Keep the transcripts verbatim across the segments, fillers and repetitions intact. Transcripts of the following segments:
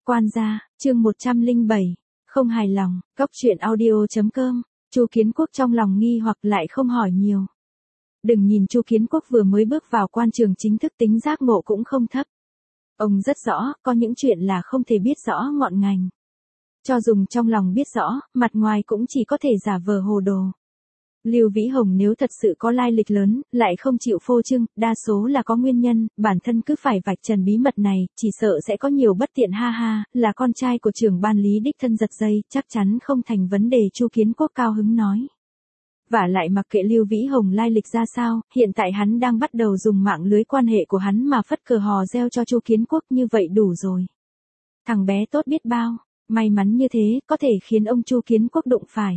Quan gia, chương một trăm lẻ bảy, không hài lòng, Góc truyện audio chấm com, Chu Kiến Quốc trong lòng nghi hoặc lại không hỏi nhiều. Đừng nhìn Chu Kiến Quốc vừa mới bước vào quan trường chính thức tính giác ngộ cũng không thấp. Ông rất rõ, có những chuyện là không thể biết rõ ngọn ngành. Cho dùng trong lòng biết rõ, mặt ngoài cũng chỉ có thể giả vờ hồ đồ. Lưu Vĩ Hồng nếu thật sự có lai lịch lớn, lại không chịu phô trương, đa số là có nguyên nhân, bản thân cứ phải vạch trần bí mật này, chỉ sợ sẽ có nhiều bất tiện ha ha, là con trai của trưởng ban lý đích thân giật dây, chắc chắn không thành vấn đề. Chu Kiến Quốc cao hứng nói. Vả lại mặc kệ Lưu Vĩ Hồng lai lịch ra sao, hiện tại hắn đang bắt đầu dùng mạng lưới quan hệ của hắn mà phất cờ hò reo cho Chu Kiến Quốc, như vậy đủ rồi. Thằng bé tốt biết bao, may mắn như thế, có thể khiến ông Chu Kiến Quốc đụng phải.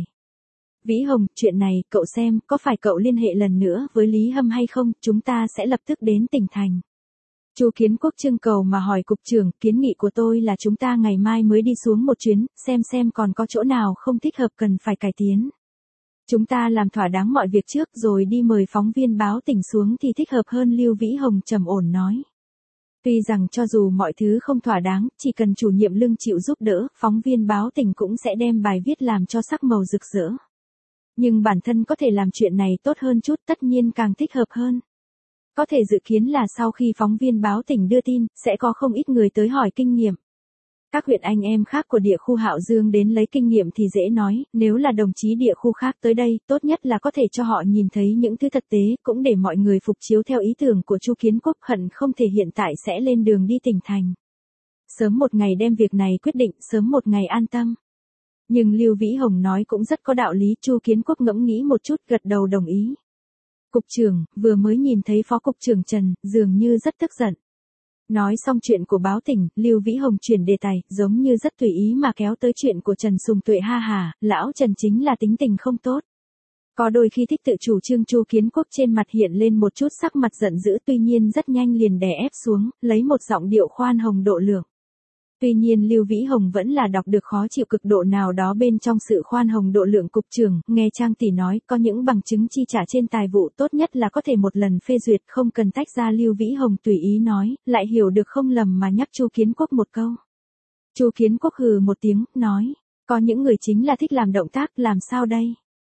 Vĩ Hồng, chuyện này, cậu xem, có phải cậu liên hệ lần nữa với Lý Hâm hay không, chúng ta sẽ lập tức đến tỉnh thành. Chu Kiến Quốc trưng cầu mà hỏi cục trưởng, kiến nghị của tôi là chúng ta ngày mai mới đi xuống một chuyến, xem xem còn có chỗ nào không thích hợp cần phải cải tiến. Chúng ta làm thỏa đáng mọi việc trước rồi đi mời phóng viên báo tỉnh xuống thì thích hợp hơn. Lưu Vĩ Hồng trầm ổn nói. Tuy rằng cho dù mọi thứ không thỏa đáng, chỉ cần chủ nhiệm Lương chịu giúp đỡ, phóng viên báo tỉnh cũng sẽ đem bài viết làm cho sắc màu rực rỡ. Nhưng bản thân có thể làm chuyện này tốt hơn chút, tất nhiên càng thích hợp hơn. Có thể dự kiến là sau khi phóng viên báo tỉnh đưa tin, sẽ có không ít người tới hỏi kinh nghiệm. Các huyện anh em khác của địa khu Hạo Dương đến lấy kinh nghiệm thì dễ nói, nếu là đồng chí địa khu khác tới đây, tốt nhất là có thể cho họ nhìn thấy những thứ thực tế, cũng để mọi người phục chiếu theo ý tưởng của Chu Kiến Quốc, hận không thể hiện tại sẽ lên đường đi tỉnh thành. Sớm một ngày đem việc này quyết định, sớm một ngày an tâm. Nhưng Lưu Vĩ Hồng nói cũng rất có đạo lý. Chu Kiến Quốc ngẫm nghĩ một chút, gật đầu đồng ý. Cục trưởng, vừa mới nhìn thấy Phó Cục trưởng Trần, dường như rất tức giận. Nói xong chuyện của báo tỉnh, Lưu Vĩ Hồng chuyển đề tài, giống như rất tùy ý mà kéo tới chuyện của Trần Sùng Tuệ. Ha hà, lão Trần chính là tính tình không tốt. Có đôi khi thích tự chủ trương. Chu Kiến Quốc trên mặt hiện lên một chút sắc mặt giận dữ, tuy nhiên rất nhanh liền đè ép xuống, lấy một giọng điệu khoan hồng độ lượng. Tuy nhiên Lưu Vĩ Hồng vẫn là đọc được khó chịu cực độ nào đó bên trong sự khoan hồng độ lượng. Cục trưởng, nghe Trang tỷ nói, có những bằng chứng chi trả trên tài vụ tốt nhất là có thể một lần phê duyệt, không cần tách ra. Lưu Vĩ Hồng tùy ý nói, lại hiểu được không lầm mà nhắc Chu Kiến Quốc một câu. Chu Kiến Quốc hừ một tiếng, nói, có những người chính là thích làm động tác, làm sao đây?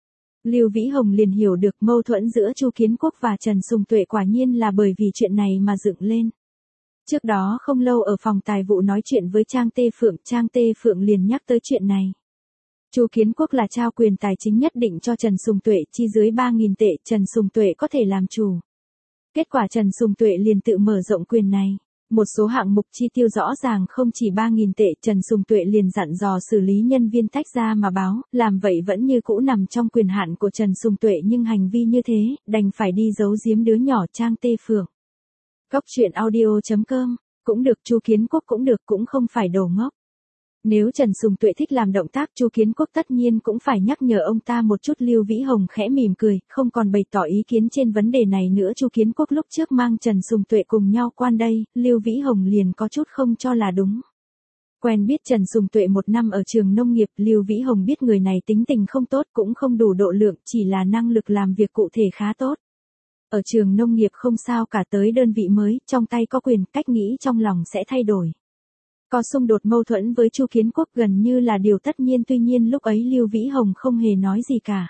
Lưu Vĩ Hồng liền hiểu được mâu thuẫn giữa Chu Kiến Quốc và Trần Sùng Tuệ quả nhiên là bởi vì chuyện này mà dựng lên. Trước đó không lâu ở phòng tài vụ nói chuyện với Trang Tê Phượng, Trang Tê Phượng liền nhắc tới chuyện này. Chu Kiến Quốc là trao quyền tài chính nhất định cho Trần Sùng Tuệ, chi dưới ba nghìn tệ, Trần Sùng Tuệ có thể làm chủ. Kết quả Trần Sùng Tuệ liền tự mở rộng quyền này. Một số hạng mục chi tiêu rõ ràng không chỉ ba nghìn tệ, Trần Sùng Tuệ liền dặn dò xử lý nhân viên tách ra mà báo, làm vậy vẫn như cũ nằm trong quyền hạn của Trần Sùng Tuệ, nhưng hành vi như thế, đành phải đi giấu giếm đứa nhỏ. Trang Tê Phượng. Góc truyện audio chấm com, cũng được. Chu Kiến Quốc cũng được, cũng không phải đồ ngốc. Nếu Trần Sùng Tuệ thích làm động tác, Chu Kiến Quốc tất nhiên cũng phải nhắc nhở ông ta một chút. Lưu Vĩ Hồng khẽ mỉm cười, không còn bày tỏ ý kiến trên vấn đề này nữa. Chu Kiến Quốc lúc trước mang Trần Sùng Tuệ cùng nhau quan đây, Lưu Vĩ Hồng liền có chút không cho là đúng. Quen biết Trần Sùng Tuệ một năm ở trường nông nghiệp, Lưu Vĩ Hồng biết người này tính tình không tốt, cũng không đủ độ lượng, chỉ là năng lực làm việc cụ thể khá tốt. Ở trường nông nghiệp không sao cả, tới đơn vị mới, trong tay có quyền, cách nghĩ trong lòng sẽ thay đổi. Có xung đột mâu thuẫn với Chu Kiến Quốc gần như là điều tất nhiên, tuy nhiên lúc ấy Lưu Vĩ Hồng không hề nói gì cả.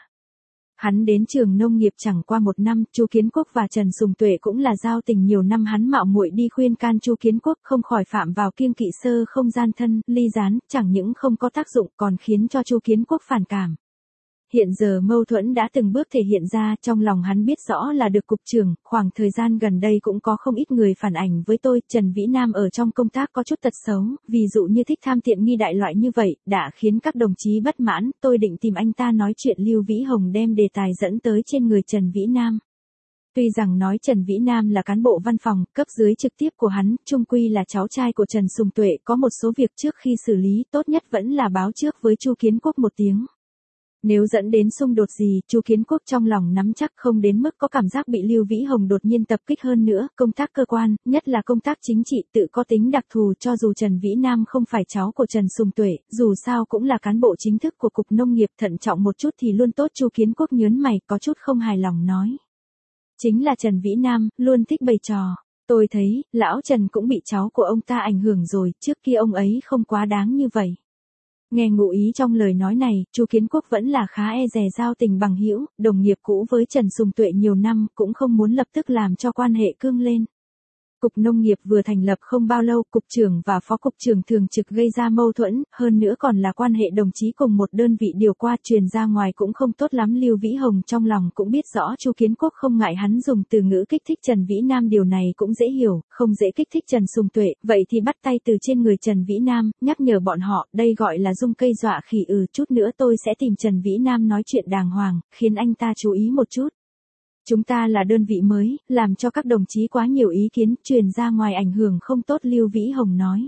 Hắn đến trường nông nghiệp chẳng qua một năm, Chu Kiến Quốc và Trần Sùng Tuệ cũng là giao tình nhiều năm, hắn mạo muội đi khuyên can Chu Kiến Quốc không khỏi phạm vào kiêng kỵ sơ không gian thân, ly gián, chẳng những không có tác dụng còn khiến cho Chu Kiến Quốc phản cảm. Hiện giờ mâu thuẫn đã từng bước thể hiện ra, trong lòng hắn biết rõ là được. Cục trưởng, khoảng thời gian gần đây cũng có không ít người phản ảnh với tôi, Trần Vĩ Nam ở trong công tác có chút tật xấu, ví dụ như thích tham tiện nghi đại loại như vậy, đã khiến các đồng chí bất mãn, tôi định tìm anh ta nói chuyện. Lưu Vĩ Hồng đem đề tài dẫn tới trên người Trần Vĩ Nam. Tuy rằng nói Trần Vĩ Nam là cán bộ văn phòng, cấp dưới trực tiếp của hắn, chung quy là cháu trai của Trần Sùng Tuệ, có một số việc trước khi xử lý, tốt nhất vẫn là báo trước với Chu Kiến Quốc một tiếng. Nếu dẫn đến xung đột gì, Chu Kiến Quốc trong lòng nắm chắc, không đến mức có cảm giác bị Lưu Vĩ Hồng đột nhiên tập kích. Hơn nữa, công tác cơ quan, nhất là công tác chính trị, tự có tính đặc thù. Cho dù Trần Vĩ Nam không phải cháu của Trần Sùng Tuệ, dù sao cũng là cán bộ chính thức của Cục Nông nghiệp, thận trọng một chút thì luôn tốt. Chu Kiến Quốc nhớn mày, có chút không hài lòng nói. Chính là Trần Vĩ Nam, luôn thích bày trò. Tôi thấy, lão Trần cũng bị cháu của ông ta ảnh hưởng rồi, trước kia ông ấy không quá đáng như vậy. Nghe ngụ ý trong lời nói này, Chu Kiến Quốc vẫn là khá e dè giao tình bằng hữu, đồng nghiệp cũ với Trần Sùng Tuệ nhiều năm, cũng không muốn lập tức làm cho quan hệ cương lên. Cục Nông nghiệp vừa thành lập không bao lâu, cục trưởng và phó cục trưởng thường trực gây ra mâu thuẫn, hơn nữa còn là quan hệ đồng chí cùng một đơn vị điều qua truyền ra ngoài cũng không tốt lắm. Lưu Vĩ Hồng trong lòng cũng biết rõ Chu Kiến Quốc không ngại hắn dùng từ ngữ kích thích Trần Vĩ Nam, điều này cũng dễ hiểu, không dễ kích thích Trần Sùng Tuệ, vậy thì bắt tay từ trên người Trần Vĩ Nam, nhắc nhở bọn họ, đây gọi là dung cây dọa khỉ. Ừ, chút nữa tôi sẽ tìm Trần Vĩ Nam nói chuyện đàng hoàng, khiến anh ta chú ý một chút. Chúng ta là đơn vị mới, làm cho các đồng chí quá nhiều ý kiến, truyền ra ngoài ảnh hưởng không tốt, Lưu Vĩ Hồng nói.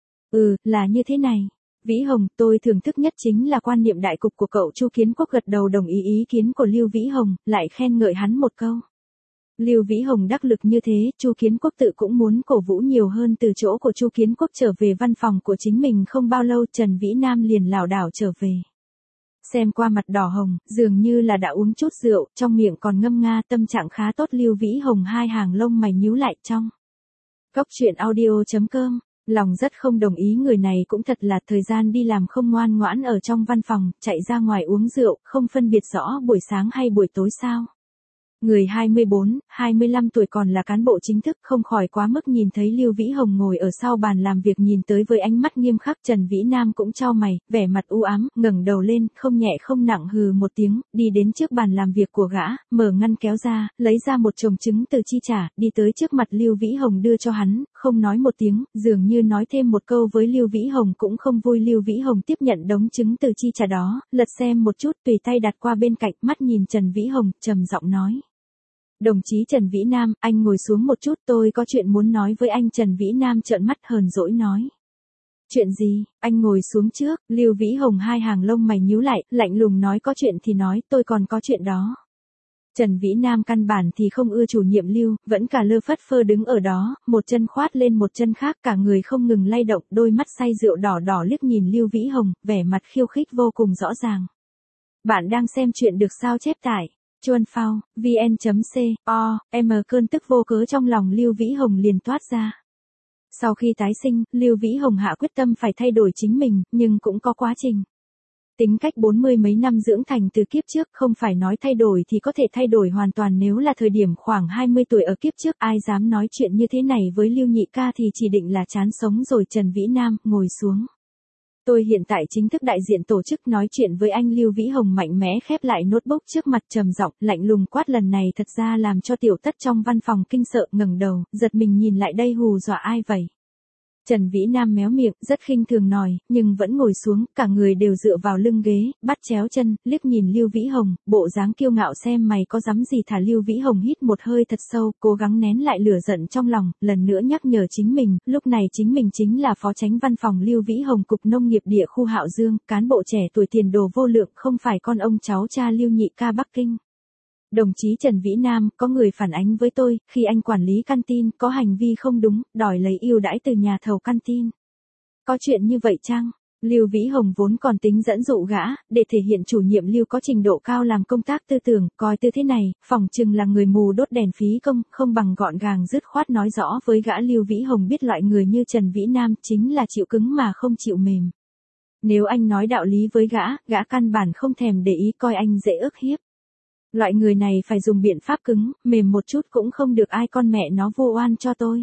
Ừ, là như thế này. Vĩ Hồng, tôi thưởng thức nhất chính là quan niệm đại cục của cậu. Chu Kiến Quốc gật đầu đồng ý ý kiến của Lưu Vĩ Hồng, lại khen ngợi hắn một câu. Lưu Vĩ Hồng đắc lực như thế, Chu Kiến Quốc tự cũng muốn cổ vũ nhiều hơn. Từ chỗ của Chu Kiến Quốc trở về văn phòng của chính mình không bao lâu, Trần Vĩ Nam liền lảo đảo trở về. Xem qua mặt đỏ hồng, dường như là đã uống chút rượu, trong miệng còn ngâm nga, tâm trạng khá tốt. Lưu Vĩ Hồng hai hàng lông mày nhíu lại trong. Cốc truyện audio chấm com, lòng rất không đồng ý, người này cũng thật là thời gian đi làm không ngoan ngoãn ở trong văn phòng, chạy ra ngoài uống rượu, không phân biệt rõ buổi sáng hay buổi tối sao. Người hai mươi bốn, hai mươi lăm tuổi còn là cán bộ chính thức, không khỏi quá mức. Nhìn thấy Lưu Vĩ Hồng ngồi ở sau bàn làm việc nhìn tới với ánh mắt nghiêm khắc, Trần Vĩ Nam cũng chau mày, vẻ mặt u ám, ngẩng đầu lên, không nhẹ không nặng hừ một tiếng, đi đến trước bàn làm việc của gã, mở ngăn kéo ra, lấy ra một chồng trứng từ chi trả, đi tới trước mặt Lưu Vĩ Hồng đưa cho hắn, không nói một tiếng, dường như nói thêm một câu với Lưu Vĩ Hồng cũng không vui. Lưu Vĩ Hồng tiếp nhận đống trứng từ chi trả đó, lật xem một chút, tùy tay đặt qua bên cạnh, mắt nhìn Trần Vĩ Hồng, trầm giọng nói. Đồng chí Trần Vĩ Nam, anh ngồi xuống một chút, tôi có chuyện muốn nói với anh. Trần Vĩ Nam trợn mắt hờn dỗi nói. Chuyện gì, anh ngồi xuống trước. Lưu Vĩ Hồng hai hàng lông mày nhíu lại, lạnh lùng nói, có chuyện thì nói, tôi còn có chuyện đó. Trần Vĩ Nam căn bản thì không ưa chủ nhiệm Lưu, vẫn cả lơ phất phơ đứng ở đó, một chân khoát lên một chân khác, cả người không ngừng lay động, đôi mắt say rượu đỏ đỏ liếc nhìn Lưu Vĩ Hồng, vẻ mặt khiêu khích vô cùng rõ ràng. Bạn đang xem chuyện được sao chép tải. Chuan phao, vn.co, m cơn tức vô cớ trong lòng Lưu Vĩ Hồng liền toát ra. Sau khi tái sinh, Lưu Vĩ Hồng hạ quyết tâm phải thay đổi chính mình, nhưng cũng có quá trình. Tính cách bốn mươi mấy năm dưỡng thành từ kiếp trước, không phải nói thay đổi thì có thể thay đổi hoàn toàn. Nếu là thời điểm khoảng hai mươi tuổi ở kiếp trước, ai dám nói chuyện như thế này với Lưu nhị ca thì chỉ định là chán sống rồi. Trần Vĩ Nam, ngồi xuống. Tôi hiện tại chính thức đại diện tổ chức nói chuyện với anh. Lưu Vĩ Hồng mạnh mẽ khép lại notebook trước mặt, trầm giọng, lạnh lùng quát, lần này thật ra làm cho tiểu tất trong văn phòng kinh sợ, ngẩng đầu, giật mình nhìn lại, đây hù dọa ai vậy? Trần Vĩ Nam méo miệng, rất khinh thường nói, nhưng vẫn ngồi xuống, cả người đều dựa vào lưng ghế, bắt chéo chân, liếc nhìn Lưu Vĩ Hồng, bộ dáng kiêu ngạo, xem mày có dám gì thả. Lưu Vĩ Hồng hít một hơi thật sâu, cố gắng nén lại lửa giận trong lòng, lần nữa nhắc nhở chính mình, lúc này chính mình chính là phó chánh văn phòng Lưu Vĩ Hồng, cục nông nghiệp địa khu Hạo Dương, cán bộ trẻ tuổi tiền đồ vô lượng, không phải con ông cháu cha Lưu nhị ca Bắc Kinh. Đồng chí Trần Vĩ Nam, có người phản ánh với tôi, khi anh quản lý canteen, có hành vi không đúng, đòi lấy ưu đãi từ nhà thầu canteen. Có chuyện như vậy chăng? Lưu Vĩ Hồng vốn còn tính dẫn dụ gã, để thể hiện chủ nhiệm Lưu có trình độ cao làm công tác tư tưởng, coi tư thế này, phỏng chừng là người mù đốt đèn phí công, không bằng gọn gàng dứt khoát nói rõ với gã. Lưu Vĩ Hồng biết loại người như Trần Vĩ Nam chính là chịu cứng mà không chịu mềm. Nếu anh nói đạo lý với gã, gã căn bản không thèm để ý, coi anh dễ ức hiếp. Loại người này phải dùng biện pháp cứng, mềm một chút cũng không được. Ai con mẹ nó vu oan cho tôi?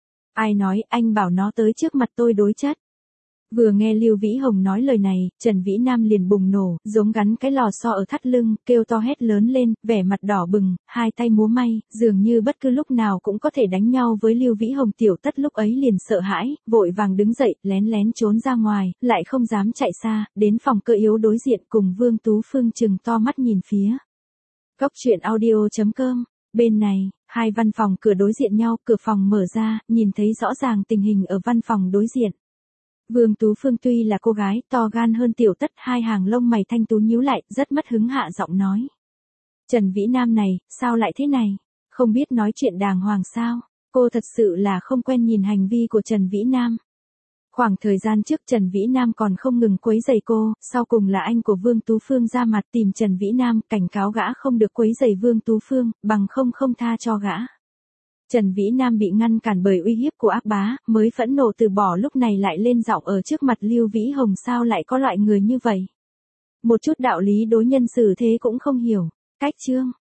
Ai nói, anh bảo nó tới trước mặt tôi đối chất. Vừa nghe Lưu Vĩ Hồng nói lời này, Trần Vĩ Nam liền bùng nổ, giống gắn cái lò xo ở thắt lưng, kêu to hét lớn lên, vẻ mặt đỏ bừng, hai tay múa may, dường như bất cứ lúc nào cũng có thể đánh nhau với Lưu Vĩ Hồng. Tiểu tất lúc ấy liền sợ hãi, vội vàng đứng dậy, lén lén trốn ra ngoài, lại không dám chạy xa, đến phòng cơ yếu đối diện cùng Vương Tú Phương trừng to mắt nhìn phía. Cốc truyện audio chấm com, bên này, hai văn phòng cửa đối diện nhau, cửa phòng mở ra, nhìn thấy rõ ràng tình hình ở văn phòng đối diện. Vương Tú Phương tuy là cô gái, to gan hơn tiểu tất, hai hàng lông mày thanh tú nhíu lại, rất mất hứng hạ giọng nói. Trần Vĩ Nam này, sao lại thế này? Không biết nói chuyện đàng hoàng sao? Cô thật sự là không quen nhìn hành vi của Trần Vĩ Nam. Khoảng thời gian trước Trần Vĩ Nam còn không ngừng quấy rầy cô, sau cùng là anh của Vương Tú Phương ra mặt tìm Trần Vĩ Nam, cảnh cáo gã không được quấy rầy Vương Tú Phương, bằng không không tha cho gã. Trần Vĩ Nam bị ngăn cản bởi uy hiếp của ác bá, mới phẫn nộ từ bỏ, lúc này lại lên giọng ở trước mặt Lưu Vĩ Hồng, sao lại có loại người như vậy. Một chút đạo lý đối nhân xử thế cũng không hiểu. Cách chương